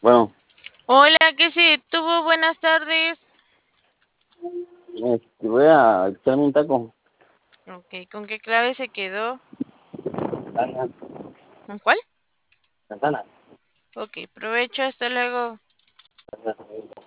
Bueno, Hola, ¿qué se tuvo? Buenas tardes. voy a echarme un taco. Ok, ¿con qué clave se quedó? Santana, ¿Con cuál? Santana. Ok, provecho, hasta luego.